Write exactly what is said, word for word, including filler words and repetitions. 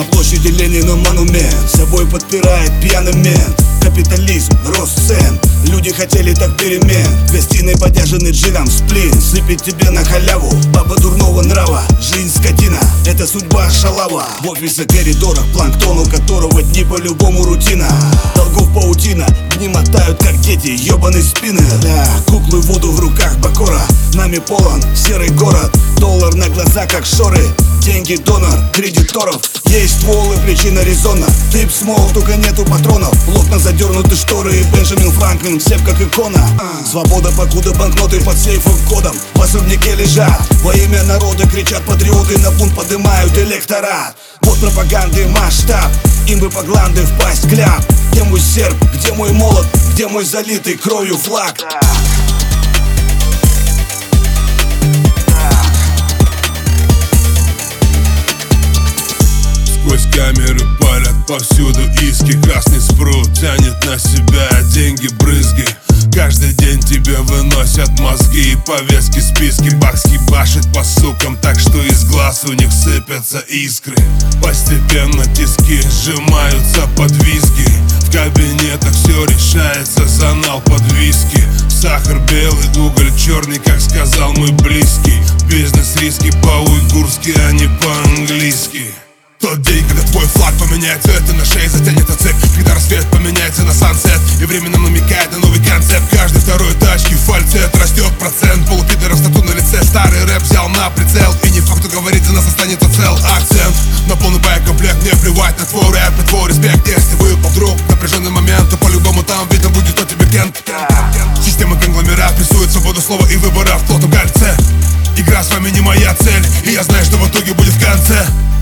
На площади Ленина монумент, собой подпирает пьяный мент. Капитализм, рост цен, люди хотели так перемен. В гостиной подержанный джином сплин сыпет тебе на халяву. Баба дурного нрава, жизнь скотина, это судьба шалава. В офисах, коридорах, планктон, у которого дни по-любому рутина. Долгов паутина, дни мотают как дети, ёбаный спиннер. Да, куклы воду в руках Бакора, нами полон серый город. Доллар на глаза как шоры, деньги донор, кредиторов. Есть стволы, причина резонна. Трип смол, только нету патронов. Плотно задернуты шторы, Бенджамин Франклин, всем как икона. Свобода, покуда банкноты под сейфом кодом в особняке лежат. Во имя народа кричат патриоты, на бунт поднимают электорат. Вот пропаганды масштаб, им бы по гланды впасть кляп. Где мой серб, где мой молот, где мой залитый кровью флаг? Сквозь камеры палят повсюду иски. Красный спрут тянет на себя деньги, брызги. Каждый день тебе выносят мозги и повестки, списки. Бакский башит по сукам, так что из глаз у них сыпятся искры. Постепенно тиски сжимаются под визги. В кабинетах все решается за нал под виски. Сахар белый, уголь черный, как сказал мой близкий. Бизнес риски по-уйгурски, а не по-английски. Тот день, когда твой флаг поменяет цвет, и на шее затянется цепь. Когда рассвет поменяется на сансет, и время нам намекает на новый концепт. Каждой второй тачки фальцет, растет процент полупидоров, стату на лице. Старый рэп взял на прицел, и не факт, кто говорит, за нас останется цел. Акцент на полный боекомплект, мне плевать на твой рэп и твой респект. Если выпал вдруг напряженный момент, то по-любому там видно будет, кто тебе кент. Система конгломерат прессует свободу слова и выбора в плотном кольце. Игра с вами не моя цель, и я знаю, что в итоге будет в конце.